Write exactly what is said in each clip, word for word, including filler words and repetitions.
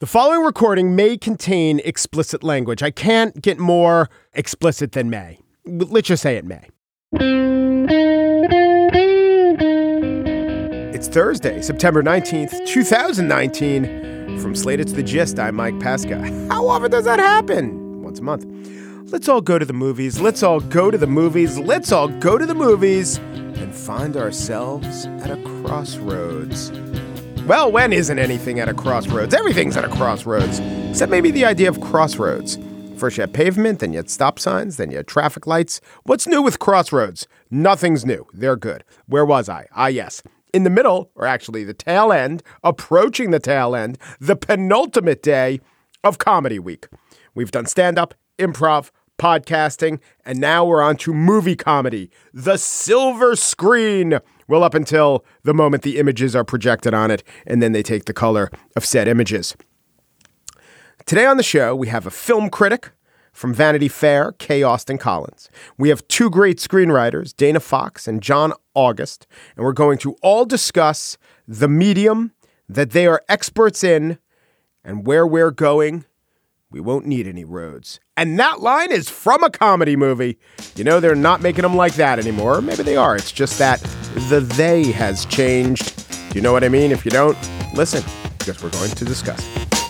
The following recording may contain explicit language. I can't get more explicit than may. Let's just say it may. It's Thursday, September nineteenth, twenty nineteen. From Slate, it's The Gist. I'm Mike Pesca. How often does that happen? Once a month. Let's all go to the movies. Let's all go to the movies. Let's all go to the movies and find ourselves at a crossroads. Well, when isn't anything at a crossroads? Everything's at a crossroads, except maybe the idea of crossroads. First you had pavement, then you had stop signs, then you had traffic lights. What's new with crossroads? Nothing's new. They're good. Where was I? Ah, yes. In the middle, or actually the tail end, approaching the tail end, the penultimate day of Comedy Week. We've done stand-up, improv, podcasting, and now we're on to movie comedy, the silver screen. Well, up until the moment the images are projected on it, and then they take the color of said images. Today on the show, we have a film critic from Vanity Fair, K. Austin Collins. We have two great screenwriters, Dana Fox and John August, and we're going to all discuss the medium that they are experts in and where we're going. We won't need any roads. And that line is from a comedy movie. You know, they're not making them like that anymore. Or maybe they are. It's just that the they has changed. Do you know what I mean? If you don't, listen, because we're going to discuss.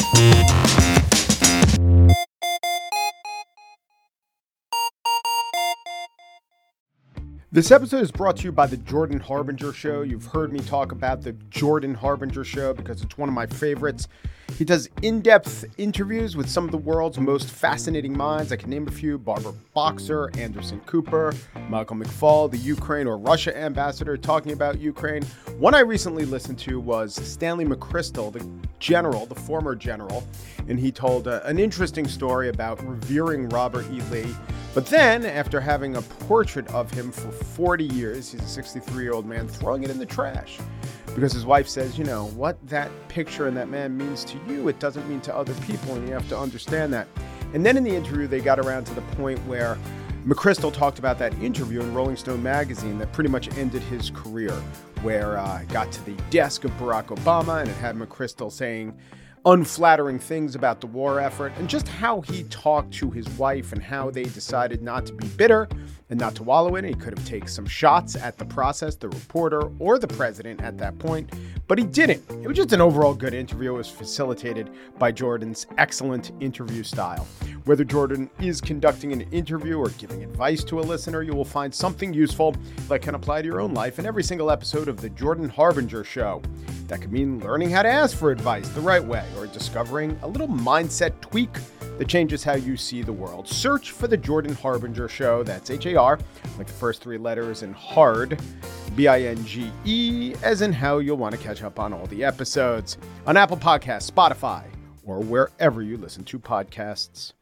This episode is brought to you by the Jordan Harbinger Show. You've heard me talk about the Jordan Harbinger Show because it's one of my favorites. He does in-depth interviews with some of the world's most fascinating minds. I can name a few: Barbara Boxer, Anderson Cooper, Michael McFaul, the Ukraine or Russia ambassador talking about Ukraine. One I recently listened to was Stanley McChrystal, the general, the former general, and he told uh, an interesting story about revering Robert E. Lee. But then, after having a portrait of him for forty years, he's a sixty-three-year-old man, throwing it in the trash. Because his wife says, you know, what that picture and that man means to you, it doesn't mean to other people, and you have to understand that. And then in the interview, they got around to the point where McChrystal talked about that interview in Rolling Stone magazine that pretty much ended his career, where uh, it got to the desk of Barack Obama, and it had McChrystal saying unflattering things about the war effort, and just how he talked to his wife and how they decided not to be bitter and not to wallow in it. He could have taken some shots at the process, the reporter, or the president at that point, but he didn't. It was just an overall good interview. It was facilitated by Jordan's excellent interview style. Whether Jordan is conducting an interview or giving advice to a listener, you will find something useful that can apply to your own life in every single episode of the Jordan Harbinger Show. That could mean learning how to ask for advice the right way, or discovering a little mindset tweak that changes how you see the world. Search for the Jordan Harbinger Show. That's H A R, like the first three letters, and hard, B I N G E, as in how you'll want to catch up on all the episodes on Apple Podcasts, Spotify, or wherever you listen to podcasts.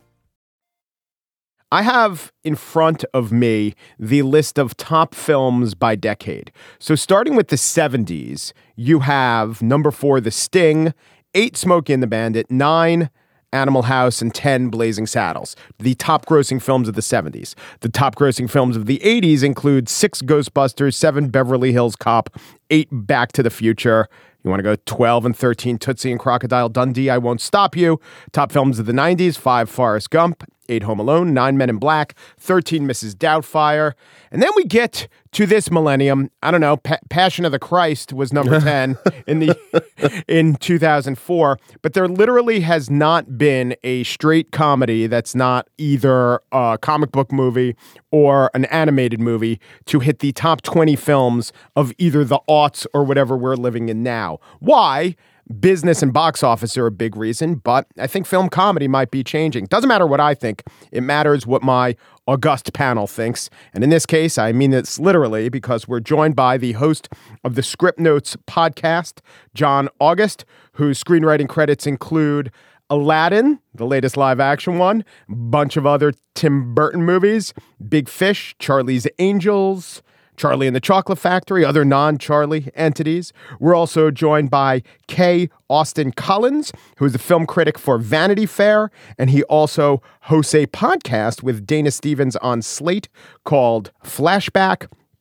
I have in front of me the list of top films by decade. So starting with the seventies, you have number four, The Sting, eight, Smokey and the Bandit, nine, Animal House, and ten, Blazing Saddles, the top grossing films of the seventies. The top grossing films of the eighties include six, Ghostbusters, seven, Beverly Hills Cop, eight, Back to the Future. You want to go twelve and thirteen, Tootsie and Crocodile Dundee, I Won't Stop You. Top films of the nineties, five, Forrest Gump, eight, Home Alone, nine, Men in Black, thirteen, Missus Doubtfire. And then we get to this millennium. I don't know, pa- Passion of the Christ was number ten in the in two thousand four. But there literally has not been a straight comedy that's not either a comic book movie or an animated movie to hit the top twenty films of either the aughts or whatever we're living in now. Why? Business and box office are a big reason, but I think film comedy might be changing. Doesn't matter what I think. It matters what my august panel thinks. And in this case, I mean this literally, because we're joined by the host of the Script Notes podcast, John August, whose screenwriting credits include Aladdin, the latest live action one, a bunch of other Tim Burton movies, Big Fish, Charlie's Angels, Charlie and the Chocolate Factory, other non-Charlie entities. We're also joined by K. Austin Collins, who is a film critic for Vanity Fair, and he also hosts a podcast with Dana Stevens on Slate called Flashback.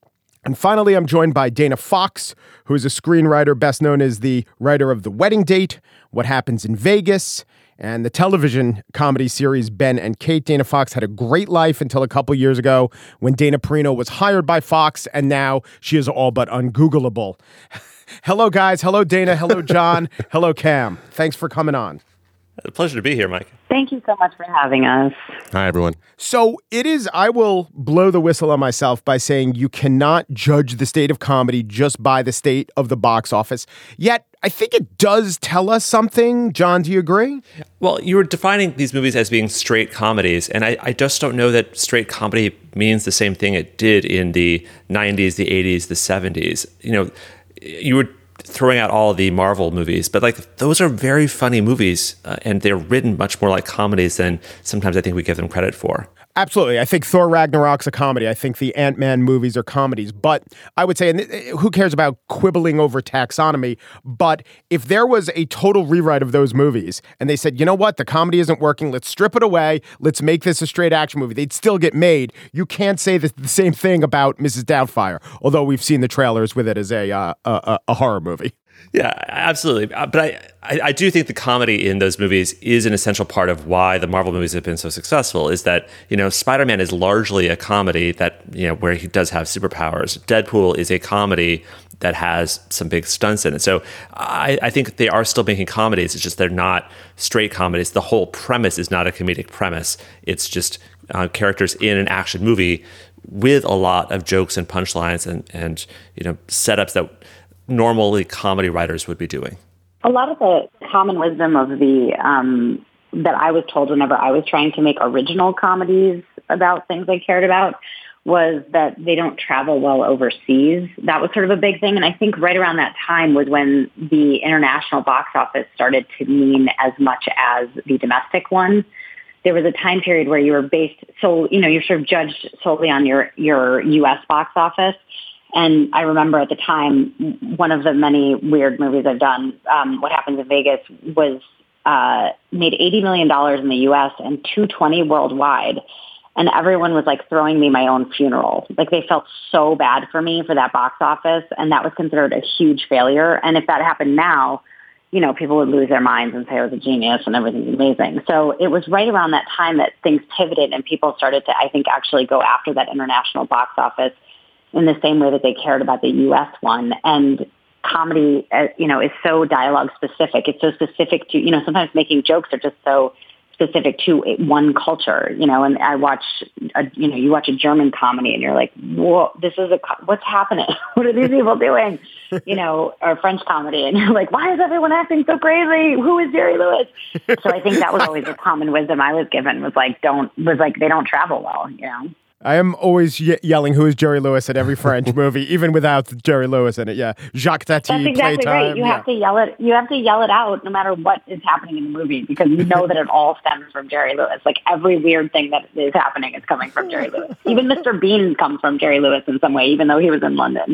And finally, I'm joined by Dana Fox, who is a screenwriter best known as the writer of The Wedding Date, What Happens in Vegas, and the television comedy series Ben and Kate. Dana Fox had a great life until a couple years ago when Dana Perino was hired by Fox, and now she is all but ungoogleable. Hello, guys. Hello, Dana. Hello, John. Hello, Cam. Thanks for coming on. A pleasure to be here, Mike. Thank you so much for having us. Hi, everyone. So it is, I will blow the whistle on myself by saying you cannot judge the state of comedy just by the state of the box office. Yet, I think it does tell us something. John, do you agree? Well, you were defining these movies as being straight comedies, and I, I just don't know that straight comedy means the same thing it did in the nineties, the eighties, the seventies. You know, you were throwing out all the Marvel movies, but like those are very funny movies, uh, and they're written much more like comedies than sometimes I think we give them credit for. Absolutely. I think Thor Ragnarok's a comedy. I think the Ant-Man movies are comedies. But I would say, and who cares about quibbling over taxonomy? But if there was a total rewrite of those movies and they said, you know what, the comedy isn't working, let's strip it away, let's make this a straight action movie, they'd still get made. You can't say the, the same thing about Missus Doubtfire, although we've seen the trailers with it as a, uh, a, a horror movie. Yeah, absolutely. But I, I, I do think the comedy in those movies is an essential part of why the Marvel movies have been so successful, is that, you know, Spider-Man is largely a comedy that, you know, where he does have superpowers. Deadpool is a comedy that has some big stunts in it. So I, I think they are still making comedies. It's just they're not straight comedies. The whole premise is not a comedic premise. It's just uh, characters in an action movie with a lot of jokes and punchlines and, and you know, setups that normally comedy writers would be doing. A lot of the common wisdom of the um, that I was told whenever I was trying to make original comedies about things I cared about was that they don't travel well overseas. That was sort of a big thing. And I think right around that time was when the international box office started to mean as much as the domestic one. There was a time period where you were based, so, you know, you're sort of judged solely on your, your U S box office. And I remember at the time, one of the many weird movies I've done, um, What Happens in Vegas, was uh, made eighty million dollars in the U S and two hundred twenty worldwide. And everyone was like throwing me my own funeral. Like they felt so bad for me for that box office. And that was considered a huge failure. And if that happened now, you know, people would lose their minds and say I was a genius and everything's amazing. So it was right around that time that things pivoted and people started to, I think, actually go after that international box office in the same way that they cared about the U S one. And comedy, uh, you know, is so dialogue specific. It's so specific to, you know, sometimes making jokes are just so specific to one culture, you know, and I watch, a, you know, you watch a German comedy and you're like, whoa, this is a, what's happening? What are these people doing? You know, or French comedy. And you're like, why is everyone acting so crazy? Who is Jerry Lewis? So I think that was always the common wisdom I was given was like, don't, was like, they don't travel well, you know? I am always ye- yelling, who is Jerry Lewis at every French movie, even without Jerry Lewis in it. Yeah. Jacques Tati, That's exactly Playtime. right. You yeah. have to yell it. You have to yell it out no matter what is happening in the movie because you know that it all stems from Jerry Lewis. Like every weird thing that is happening is coming from Jerry Lewis. Even Mister Bean comes from Jerry Lewis in some way, even though he was in London.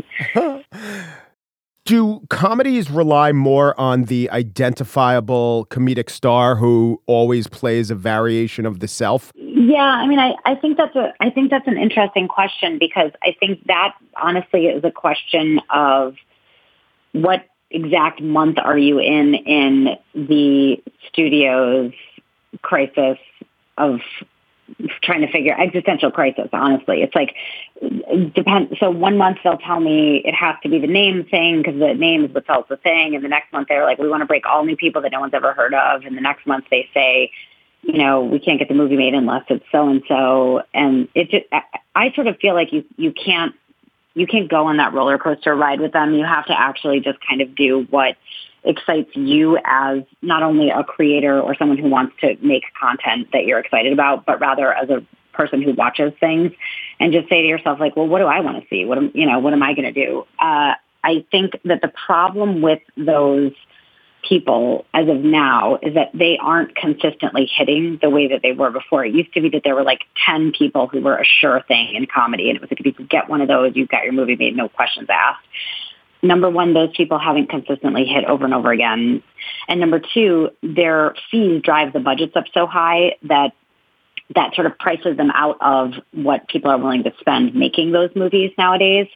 Do comedies rely more on the identifiable comedic star who always plays a variation of the self? Yeah, I mean, I, I think that's a I think that's an interesting question because I think that honestly is a question of what exact month are you in in the studio's crisis of trying to figure existential crisis, honestly. It's like, it depends. So one month they'll tell me it has to be the name thing because the name is what sells the thing. And the next month they're like, we want to break all new people that no one's ever heard of. And the next month they say, you know, we can't get the movie made unless it's so-and-so. And it just, I, I sort of feel like you, you can't, you can't go on that roller coaster ride with them. You have to actually just kind of do what excites you as not only a creator or someone who wants to make content that you're excited about, but rather as a person who watches things and just say to yourself, like, well, what do I want to see? What am, you know, what am I going to do? Uh, I think that the problem with those people as of now is that they aren't consistently hitting the way that they were before. It used to be that there were like ten people who were a sure thing in comedy. And it was like, if you could get one of those, you've got your movie made, no questions asked. Number one, those people haven't consistently hit over and over again. And number two, their fees drive the budgets up so high that that sort of prices them out of what people are willing to spend making those movies nowadays.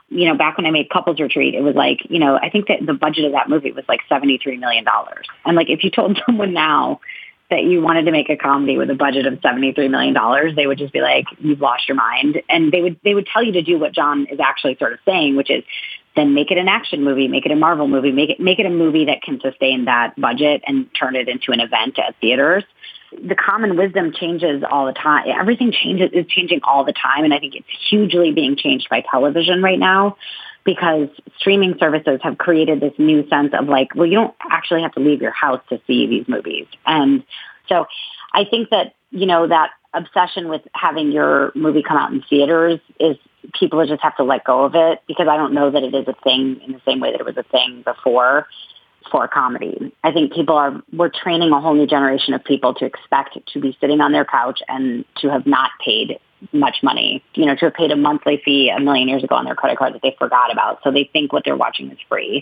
you know, back when I made Couples Retreat, it was like, you know, I think that the budget of that movie was like seventy-three million dollars. And like, if you told someone now that you wanted to make a comedy with a budget of seventy-three million dollars, they would just be like, you've lost your mind. And they would, they would tell you to do what John is actually sort of saying, which is then make it an action movie, make it a Marvel movie, make it, make it a movie that can sustain that budget and turn it into an event at theaters. The common wisdom changes all the time. Everything changes, is changing all the time. And I think it's hugely being changed by television right now, because streaming services have created this new sense of like, well, you don't actually have to leave your house to see these movies. And so I think that, you know, that obsession with having your movie come out in theaters is, people just have to let go of it, because I don't know that it is a thing in the same way that it was a thing before for comedy. I think people are, we're training a whole new generation of people to expect to be sitting on their couch and to have not paid much money, you know, to have paid a monthly fee a million years ago on their credit card that they forgot about. So they think what they're watching is free.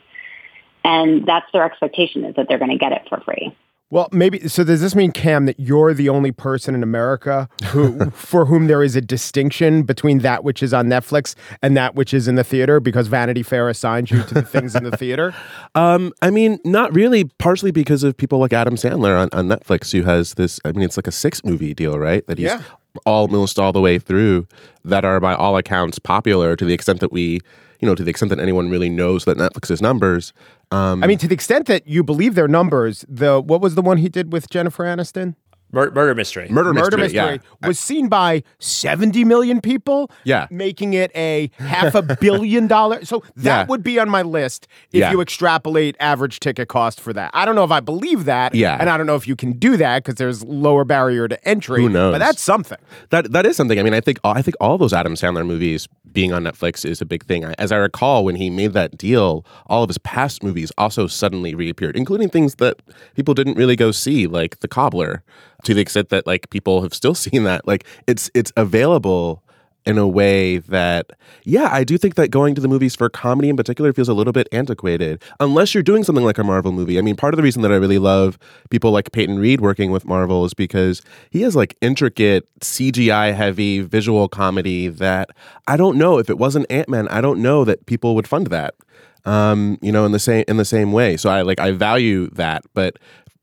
And that's their expectation, is that they're going to get it for free. Well, maybe, so does this mean, Cam, that you're the only person in America who, for whom there is a distinction between that which is on Netflix and that which is in the theater, because Vanity Fair assigns you to the things in the theater? Um, I mean, not really, partially because of people like Adam Sandler on, on Netflix, who has this, I mean, it's like a six movie deal, right? That he's Yeah. almost all the way through, that are by all accounts popular, to the extent that we, you know, to the extent that anyone really knows that Netflix's numbers. Um, I mean, to the extent that you believe their numbers, the what was the one he did with Jennifer Aniston? Mur- Murder Mystery. Murder, Murder Mystery, Mystery yeah. was seen by seventy million people, Yeah. making it a half a billion dollars. So that Yeah. would be on my list if Yeah. you extrapolate average ticket cost for that. I don't know if I believe that, Yeah. and I don't know if you can do that because there's lower barrier to entry. Who knows? But that's something. That that is something. I mean, I think I think all those Adam Sandler movies being on Netflix is a big thing. I, as I recall, when he made that deal, all of his past movies also suddenly reappeared, including things that people didn't really go see, like The Cobbler. To the extent that like people have still seen that, like it's it's available in a way that, yeah, I do think that going to the movies for comedy in particular feels a little bit antiquated, unless you're doing something like a Marvel movie. I mean, part of the reason that I really love people like Peyton Reed working with Marvel is because he has like intricate C G I heavy visual comedy that I don't know, if it wasn't Ant-Man, I don't know that people would fund that. Um, you know, in the same in the same way. So I like I value that, but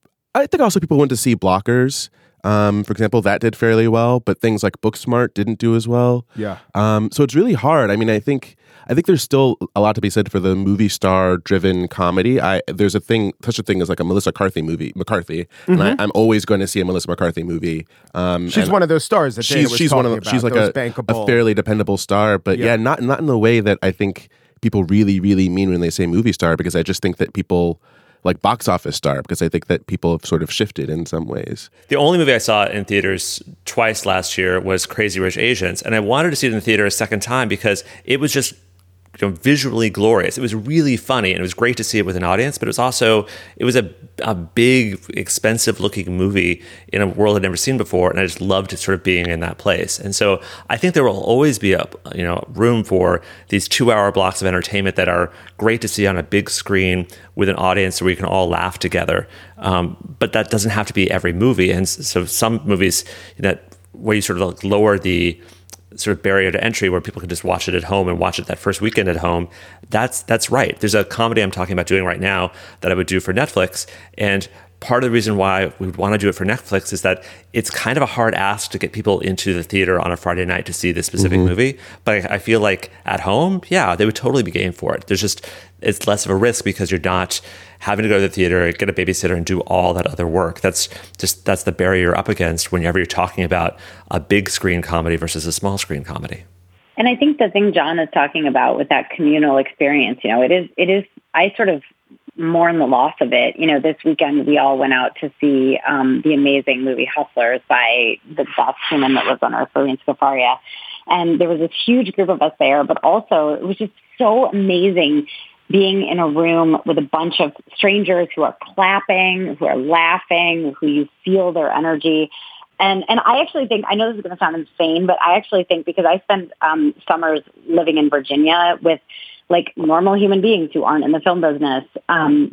I think also people went to see Blockers. Um, for example, that did fairly well, but things like Booksmart didn't do as well. Yeah. Um, so it's really hard. I mean, I think I think there's still a lot to be said for the movie star driven comedy. I there's a thing, such a thing as like a Melissa McCarthy movie, McCarthy, Mm-hmm. and I, I'm always going to see a Melissa McCarthy movie. Um, She's and one of those stars that Dana she's was she's one talking of the, about, she's like those a, bankable. a fairly dependable star, but Yeah. yeah, not not in the way that I think people really really mean when they say movie star, because I just think that people like box office star, because I think that people have sort of shifted in some ways. The only movie I saw in theaters twice last year was Crazy Rich Asians, and I wanted to see it in the theater a second time because it was just, you know, visually glorious. It was really funny, and it was great to see it with an audience, but it was also, it was a, a big, expensive-looking movie in a world I'd never seen before, and I just loved sort of being in that place. And so I think there will always be a, you know, room for these two-hour blocks of entertainment that are great to see on a big screen with an audience where we can all laugh together. Um, but that doesn't have to be every movie. And so some movies that where you sort of like lower the sort of barrier to entry, where people can just watch it at home and watch it that first weekend at home, that's that's right. There's a comedy I'm talking about doing right now that I would do for Netflix, and part of the reason why we would want to do it for Netflix is that it's kind of a hard ask to get people into the theater on a Friday night to see this specific mm-hmm. movie. But I, I feel like at home, yeah, they would totally be game for it. There's just, it's less of a risk because you're not having to go to the theater, get a babysitter, and do all that other work. That's just, that's the barrier you're up against whenever you're talking about a big screen comedy versus a small screen comedy. And I think the thing John is talking about with that communal experience, you know, it is, it is, I sort of mourn the loss of it. You know, this weekend we all went out to see um, the amazing movie Hustlers by the best human that lives on earth, Lorene Scafaria. And there was this huge group of us there, but also it was just so amazing being in a room with a bunch of strangers who are clapping, who are laughing, who you feel their energy. And and I actually think, I know this is going to sound insane, but I actually think because I spent um, summers living in Virginia with like normal human beings who aren't in the film business, um,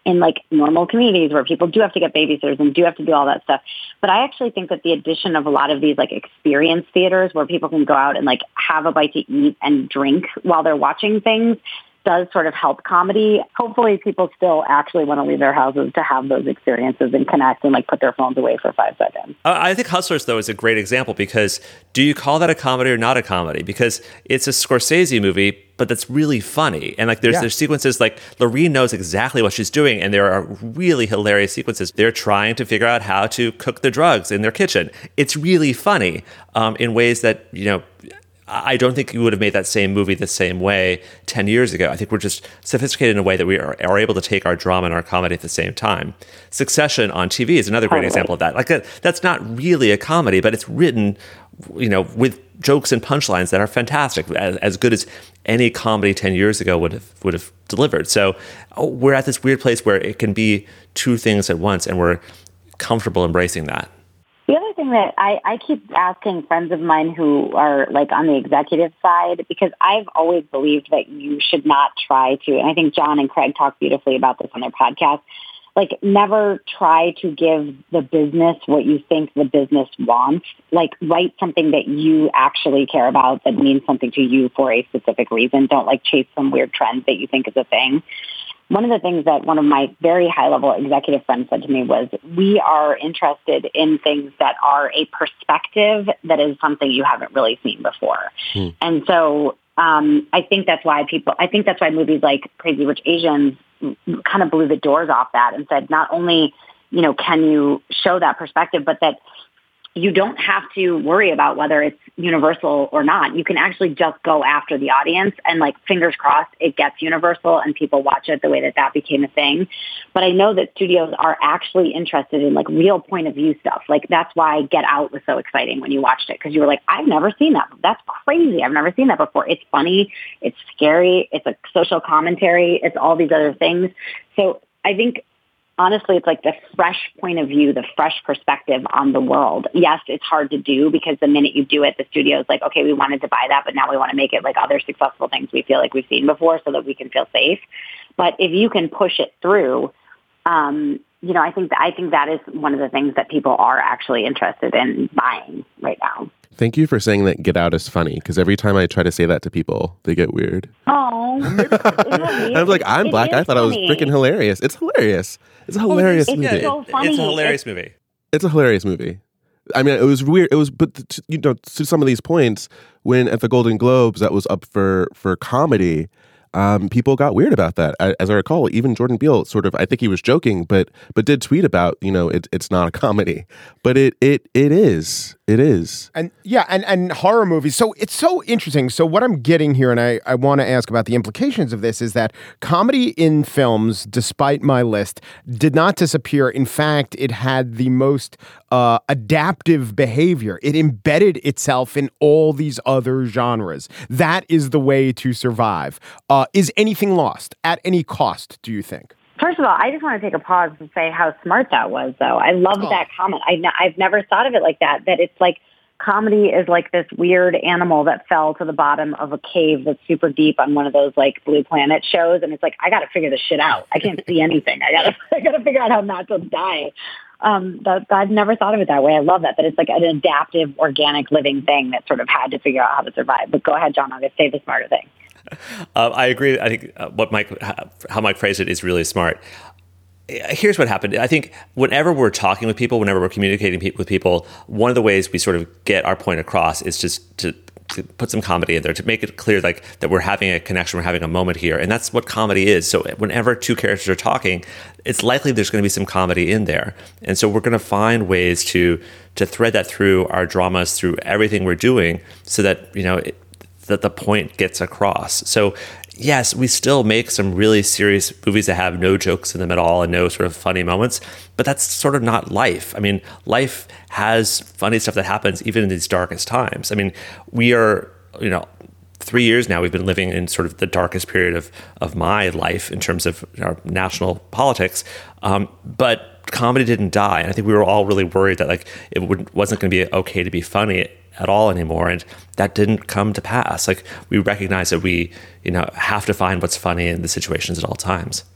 in like normal communities where people do have to get babysitters and do have to do all that stuff. But I actually think that the addition of a lot of these like experience theaters where people can go out and like have a bite to eat and drink while they're watching things does sort of help comedy. Hopefully people still actually want to leave their houses to have those experiences and connect and like put their phones away for five seconds. Uh, I think Hustlers, though, is a great example because do you call that a comedy or not a comedy? Because it's a Scorsese movie, but that's really funny. And like there's, yeah. there's sequences like Lorene knows exactly what she's doing. And there are really hilarious sequences. They're trying to figure out how to cook the drugs in their kitchen. It's really funny um, in ways that, you know, I don't think you would have made that same movie the same way ten years ago. I think we're just sophisticated in a way that we are, are able to take our drama and our comedy at the same time. Succession on T V is another great example of that. Like a, that's not really a comedy, but it's written, you know, with jokes and punchlines that are fantastic, as, as good as any comedy ten years ago would have would have delivered. So oh, we're at this weird place where it can be two things at once, and we're comfortable embracing that. The other thing that I, I keep asking friends of mine who are like on the executive side, because I've always believed that you should not try to, and I think John and Craig talk beautifully about this on their podcast, like never try to give the business what you think the business wants. Like write something that you actually care about that means something to you for a specific reason. Don't like chase some weird trend that you think is a thing. One of the things that one of my very high-level executive friends said to me was, we are interested in things that are a perspective that is something you haven't really seen before. Hmm. And so um, I think that's why people, I think that's why movies like Crazy Rich Asians kind of blew the doors off that and said, not only, you know, can you show that perspective, but that you don't have to worry about whether it's universal or not. You can actually just go after the audience and like fingers crossed it gets universal and people watch it the way that that became a thing. But I know that studios are actually interested in like real point of view stuff. Like that's why Get Out was so exciting when you watched it, because you were like, I've never seen that. That's crazy. I've never seen that before. It's funny. It's scary. It's a social commentary. It's all these other things. So I think honestly, it's like the fresh point of view, the fresh perspective on the world. Yes, it's hard to do because the minute you do it, the studio's like, okay, we wanted to buy that, but now we want to make it like other successful things we feel like we've seen before so that we can feel safe. But if you can push it through, um, you know, I think that, I think that is one of the things that people are actually interested in buying right now. Thank you for saying that Get Out is funny, because every time I try to say that to people, they get weird. Oh. I'm like, I'm black. I thought funny. I was freaking hilarious. It's hilarious. It's a hilarious it's movie. So funny. It's a hilarious it's, movie. It's a hilarious movie. I mean, it was weird. It was, but to, you know, to some of these points, when at the Golden Globes that was up for for comedy, um, people got weird about that. I, as I recall, even Jordan Peele sort of, I think he was joking, but but did tweet about, you know, it, it's not a comedy, but it it it is. It is. And yeah, and, and horror movies. So it's so interesting. So what I'm getting here, and I, I want to ask about the implications of this, is that comedy in films, despite my list, did not disappear. In fact, it had the most uh, adaptive behavior. It embedded itself in all these other genres. That is the way to survive. Uh, is anything lost at any cost, do you think? First of all, I just want to take a pause and say how smart that was, though. I love oh. that comment. I, I've never thought of it like that, that it's like comedy is like this weird animal that fell to the bottom of a cave that's super deep on one of those like Blue Planet shows. And it's like, I got to figure this shit out. I can't see anything. I got to I got to figure out how not to die. Um, that, I've never thought of it that way. I love that, that it's like an adaptive, organic, living thing that sort of had to figure out how to survive. But go ahead, John. I'll just say the smarter thing. Um, I agree. I think uh, what Mike, how Mike phrased it is really smart. Here's what happened. I think whenever we're talking with people, whenever we're communicating pe- with people, one of the ways we sort of get our point across is just to, to put some comedy in there, to make it clear like that we're having a connection, we're having a moment here. And that's what comedy is. So whenever two characters are talking, it's likely there's going to be some comedy in there. And so we're going to find ways to to thread that through our dramas, through everything we're doing, so that, you know, it, that the point gets across. So yes, we still make some really serious movies that have no jokes in them at all and no sort of funny moments, but that's sort of not life. I mean, life has funny stuff that happens even in these darkest times. I mean, we are, you know, three years now, we've been living in sort of the darkest period of, of my life in terms of our national politics. Um, but comedy didn't die. And I think we were all really worried that like it would, wasn't going to be okay to be funny at all anymore, and that didn't come to pass. Like we recognize that we, you know, have to find what's funny in the situations at all times.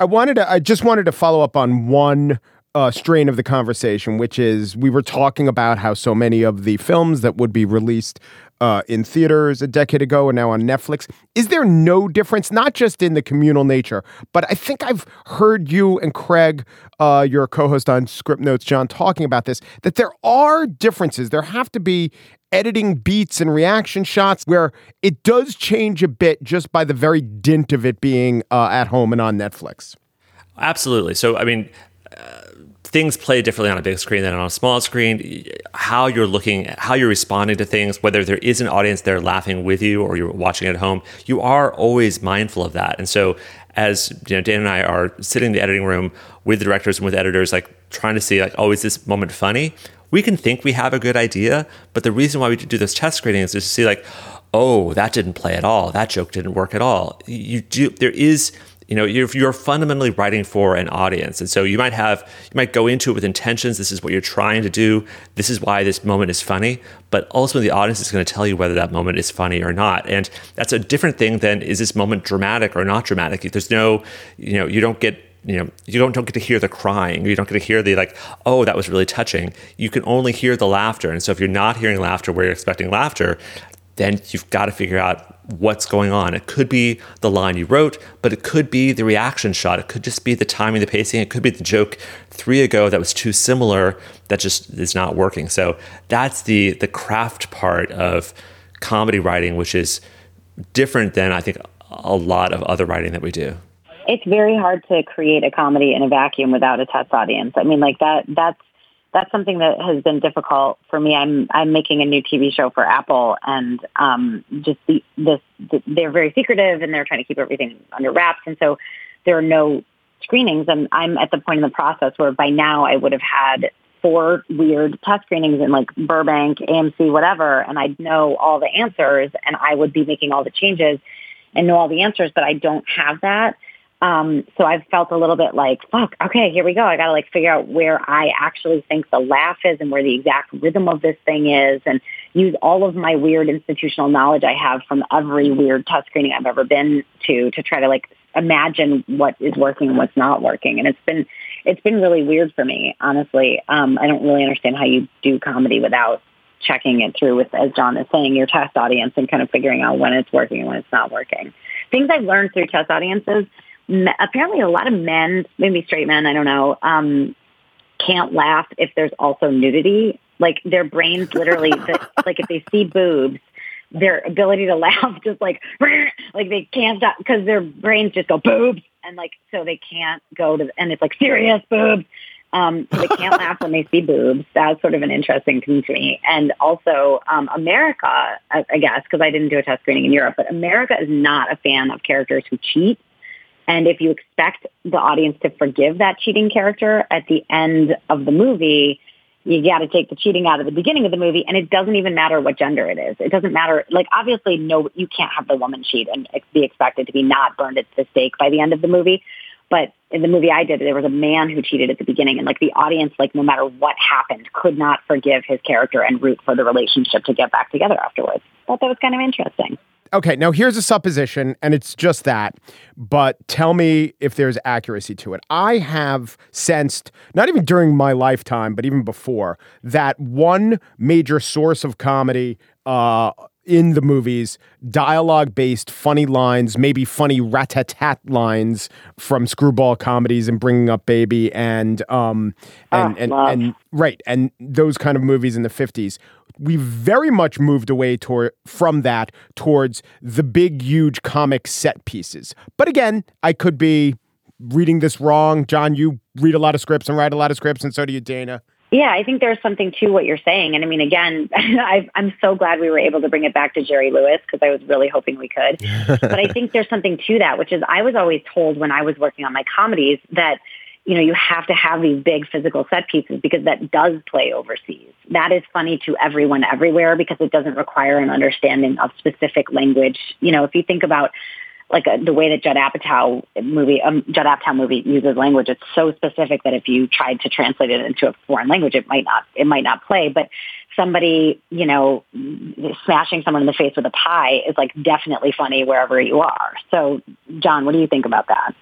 I wanted to, I just wanted to follow up on one uh, strain of the conversation, which is we were talking about how so many of the films that would be released uh, in theaters a decade ago are now on Netflix. Is there no difference, not just in the communal nature, but I think I've heard you and Craig, uh, your co-host on Script Notes, John, talking about this, that there are differences. There have to be editing beats and reaction shots where it does change a bit just by the very dint of it being uh, at home and on Netflix. Absolutely. So, I mean, uh, things play differently on a big screen than on a small screen. How you're looking, how you're responding to things, whether there is an audience there laughing with you or you're watching at home, you are always mindful of that. And so as you know, Dan and I are sitting in the editing room with the directors and with editors, like trying to see like, oh, is this moment funny? We can think we have a good idea, but the reason why we do those test screenings is to see like, oh, that didn't play at all. That joke didn't work at all. You do, there is, you know, you're, you're fundamentally writing for an audience. And so you might have, you might go into it with intentions. This is what you're trying to do. This is why this moment is funny. But ultimately the audience is going to tell you whether that moment is funny or not. And that's a different thing than is this moment dramatic or not dramatic? There's no, you know, you don't get, you know, you don't, don't get to hear the crying. You don't get to hear the like, oh, that was really touching. You can only hear the laughter. And so if you're not hearing laughter where you're expecting laughter, then you've got to figure out what's going on. It could be the line you wrote, but it could be the reaction shot. It could just be the timing, the pacing. It could be the joke three ago that was too similar that just is not working. So that's the the craft part of comedy writing, which is different than I think a lot of other writing that we do. It's very hard to create a comedy in a vacuum without a test audience. I mean, like that, that's, that's something that has been difficult for me. I'm, I'm making a new T V show for Apple and, um, just the, this, the, they're very secretive and they're trying to keep everything under wraps. And so there are no screenings. And I'm at the point in the process where by now I would have had four weird test screenings in like Burbank, A M C, whatever. And I'd know all the answers and I would be making all the changes and know all the answers, but I don't have that. Um, so I've felt a little bit like, fuck, okay, here we go. I got to like figure out where I actually think the laugh is and where the exact rhythm of this thing is and use all of my weird institutional knowledge I have from every weird test screening I've ever been to, to try to like imagine what is working and what's not working. And it's been, it's been really weird for me, honestly. Um, I don't really understand how you do comedy without checking it through with, as John is saying, your test audience and kind of figuring out when it's working and when it's not working. Things I've learned through test audiences, apparently a lot of men, maybe straight men, I don't know, um, can't laugh if there's also nudity. Like their brains literally, like if they see boobs, their ability to laugh just like, like they can't stop because their brains just go boobs. And like, so they can't go to, and it's like serious boobs. Um, so they can't laugh when they see boobs. That's sort of an interesting thing to me. And also um, America, I, I guess, because I didn't do a test screening in Europe, but America is not a fan of characters who cheat. And if you expect the audience to forgive that cheating character at the end of the movie, you got to take the cheating out of the beginning of the movie. And it doesn't even matter what gender it is. It doesn't matter. Like, obviously, no, you can't have the woman cheat and be expected to be not burned at the stake by the end of the movie. But in the movie I did, there was a man who cheated at the beginning. And like the audience, like no matter what happened, could not forgive his character and root for the relationship to get back together afterwards. I thought that was kind of interesting. Okay, now here's a supposition, and it's just that, but tell me if there's accuracy to it. I have sensed, not even during my lifetime, but even before, that one major source of comedy uh, in the movies, dialogue-based funny lines, maybe funny rat-tat-tat lines from screwball comedies and Bringing Up Baby and um and oh, and, love. and right and those kind of movies in the fifties. We very much moved away toward from that towards the big, huge comic set pieces. But again, I could be reading this wrong. John, you read a lot of scripts and write a lot of scripts, and so do you, Dana. Yeah, I think there's something to what you're saying. And I mean, again, I've, I'm so glad we were able to bring it back to Jerry Lewis because I was really hoping we could. But I think there's something to that, which is I was always told when I was working on my comedies that, you know, you have to have these big physical set pieces because that does play overseas. That is funny to everyone everywhere because it doesn't require an understanding of specific language. You know, if you think about like a, the way that Judd Apatow movie, um, Judd Apatow movie uses language, it's so specific that if you tried to translate it into a foreign language, it might not, it might not play. But somebody, you know, smashing someone in the face with a pie is like definitely funny wherever you are. So, John, what do you think about that?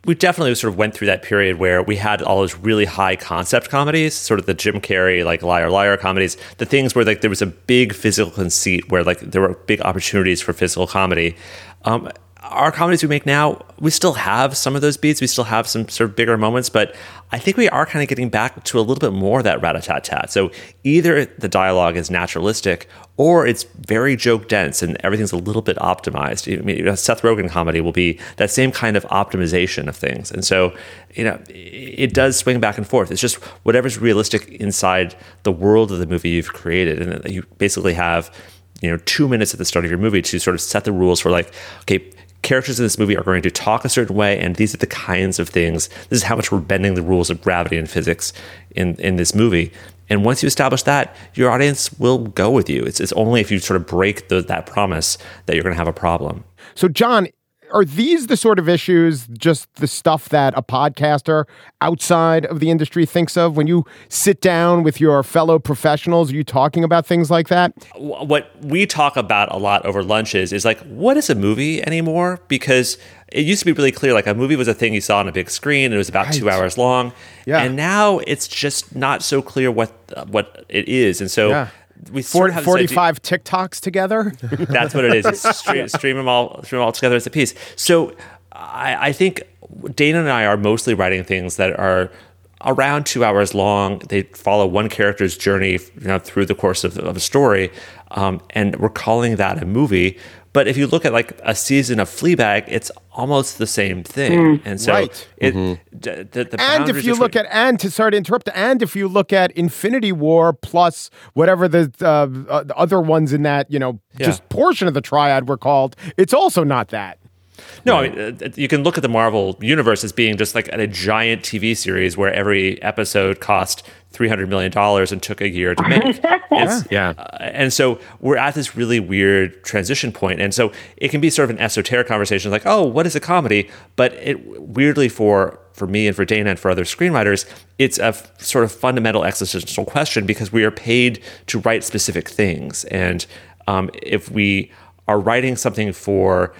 we definitely sort of went through that period where we had all those really high concept comedies, sort of the Jim Carrey, like Liar Liar comedies, the things where like there was a big physical conceit, where like there were big opportunities for physical comedy. Um, our comedies we make now, we still have some of those beats. We still have some sort of bigger moments, but I think we are kind of getting back to a little bit more of that rat-a-tat-tat. So either the dialogue is naturalistic or it's very joke dense and everything's a little bit optimized. I mean, a Seth Rogen comedy will be that same kind of optimization of things. And so, you know, it does swing back and forth. It's just whatever's realistic inside the world of the movie you've created. And you basically have, you know, two minutes at the start of your movie to sort of set the rules for like, okay, characters in this movie are going to talk a certain way, and these are the kinds of things. This is how much we're bending the rules of gravity and physics in, in this movie. And once you establish that, your audience will go with you. It's, it's only if you sort of break the, that promise that you're going to have a problem. So, John, are these the sort of issues, just the stuff that a podcaster outside of the industry thinks of when you sit down with your fellow professionals? Are you talking about things like that? What we talk about a lot over lunches is like, what is a movie anymore? Because it used to be really clear, like a movie was a thing you saw on a big screen. And it was about right. two hours long. Yeah. And now it's just not so clear what what it is. And so... Yeah. We sort of have forty-five TikToks together. That's what it is. It's stream, stream them all, stream them all together as a piece. So I, I think Dana and I are mostly writing things that are around two hours long. They follow one character's journey, you know, through the course of, of a story, um, and we're calling that a movie. But if you look at like a season of Fleabag, it's almost the same thing. Mm, and so right. it, mm-hmm. d- the, the and if you look at, and to sorry to interrupt, and if you look at Infinity War plus whatever the, uh, uh, the other ones in that, you know, yeah. just portion of the triad were called, it's also not that. No, right. I mean, uh, you can look at the Marvel universe as being just like a giant T V series where every episode cost three hundred million dollars and took a year to make. It's, yeah. Uh, and so we're at this really weird transition point. And so it can be sort of an esoteric conversation like, oh, what is a comedy? But it weirdly for for me and for Dana and for other screenwriters, it's a f- sort of fundamental existential question because we are paid to write specific things. And um, if we are writing something for...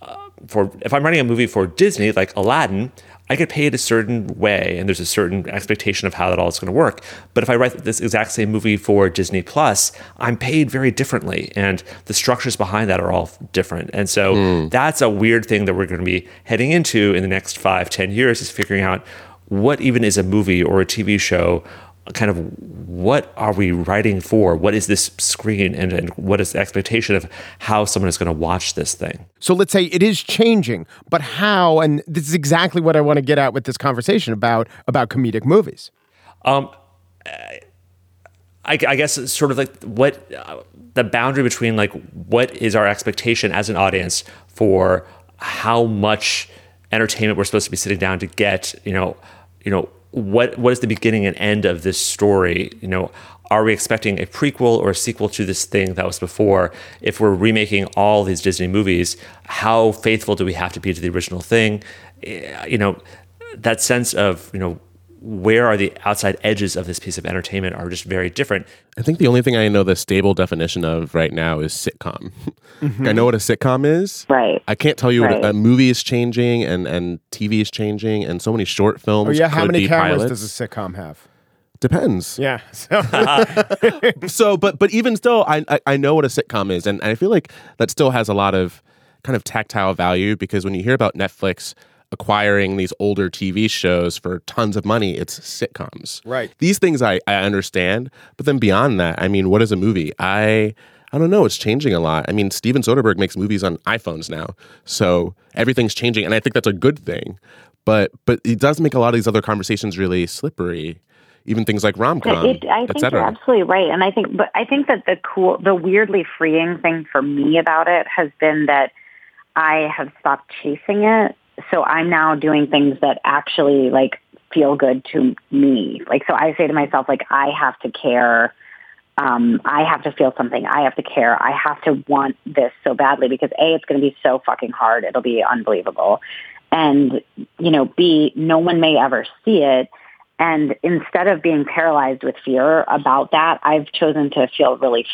For if I'm writing a movie for Disney, like Aladdin, I get paid a certain way, and there's a certain expectation of how that all is going to work. But if I write this exact same movie for Disney Plus, I'm paid very differently, and the structures behind that are all different. And so mm. that's a weird thing that we're going to be heading into in the next five, ten years, is figuring out what even is a movie or a T V show. Kind of what are we writing for? What is this screen? And, and what is the expectation of how someone is going to watch this thing? So let's say it is changing, but how? And this is exactly what I want to get at with this conversation about, about comedic movies. Um, I, I guess it's sort of like what uh, the boundary between like what is our expectation as an audience for how much entertainment we're supposed to be sitting down to get, you know, you know, what what is the beginning and end of this story? You know, are we expecting a prequel or a sequel to this thing that was before? If we're remaking all these Disney movies, how faithful do we have to be to the original thing? You know, that sense of, you know, where are the outside edges of this piece of entertainment are just very different. I think the only thing I know the stable definition of right now is sitcom. Mm-hmm. I know what a sitcom is. Right. I can't tell you right. what a, a movie is changing and, and T V is changing and so many short films. Oh yeah, how many cameras pilots. does a sitcom have? Depends. Yeah. So, so but but even still, I, I I know what a sitcom is, and I feel like that still has a lot of kind of tactile value because when you hear about Netflix acquiring these older T V shows for tons of money, it's sitcoms. Right. These things I, I understand, but then beyond that, I mean, what is a movie? I I don't know. It's changing a lot. I mean, Steven Soderbergh makes movies on iPhones now, so everything's changing, and I think that's a good thing. But but it does make a lot of these other conversations really slippery. Even things like rom-com, it, I think you're absolutely right, and I think, but I think that the cool, the weirdly freeing thing for me about it has been that I have stopped chasing it. So I'm now doing things that actually like feel good to me. Like, so I say to myself, like, I have to care. Um, I have to feel something. I have to care. I have to want this so badly because A, it's going to be so fucking hard. It'll be unbelievable. And, you know, B, no one may ever see it. And instead of being paralyzed with fear about that, I've chosen to feel really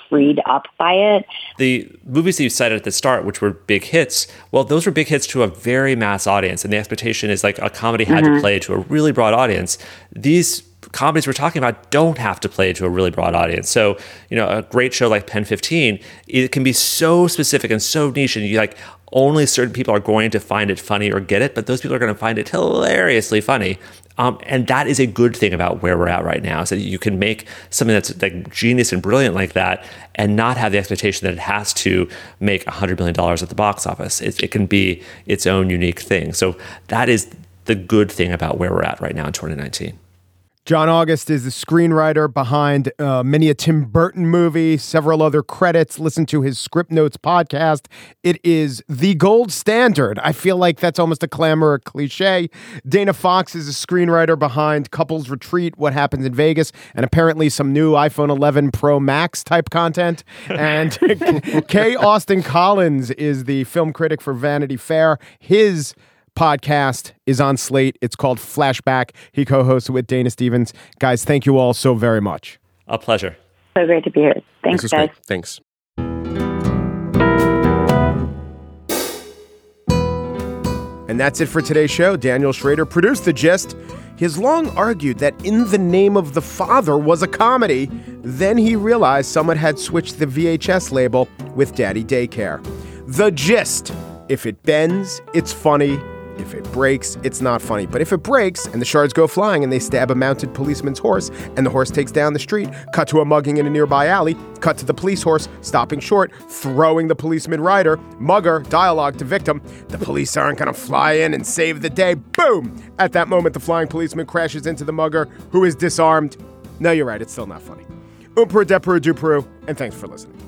freed up by it. The movies that you cited at the start, which were big hits, well, those were big hits to a very mass audience. And the expectation is like a comedy had mm-hmm. to play to a really broad audience. These comedies we're talking about don't have to play to a really broad audience. So, you know, a great show like Pen fifteen, it can be so specific and so niche, and you like only certain people are going to find it funny or get it, but those people are going to find it hilariously funny. Um, and that is a good thing about where we're at right now, is that you can make something that's like genius and brilliant like that and not have the expectation that it has to make one hundred million dollars at the box office. It, it can be its own unique thing. So that is the good thing about where we're at right now in twenty nineteen. John August is the screenwriter behind uh, many a Tim Burton movie, several other credits. Listen to his Script Notes podcast. It is the gold standard. I feel like that's almost a clamor, a cliche. Dana Fox is a screenwriter behind Couples Retreat, What Happens in Vegas, and apparently some new iPhone eleven Pro Max type content. And K. Austin Collins is the film critic for Vanity Fair. His podcast is on Slate. It's called Flashback. He co-hosts it with Dana Stevens. Guys, thank you all so very much. A pleasure. So great to be here. Thanks, guys. Great. Thanks. And that's it for today's show. Daniel Schrader produced The Gist. He has long argued that In the Name of the Father was a comedy. Then he realized someone had switched the V H S label with Daddy Daycare. The Gist. If it bends, it's funny. If it breaks, it's not funny. But if it breaks and the shards go flying and they stab a mounted policeman's horse and the horse takes down the street, cut to a mugging in a nearby alley, cut to the police horse stopping short, throwing the policeman rider, mugger, dialogue to victim, the police aren't going to fly in and save the day. Boom! At that moment, the flying policeman crashes into the mugger, who is disarmed. No, you're right. It's still not funny. Umpru, depru, dupru, and thanks for listening.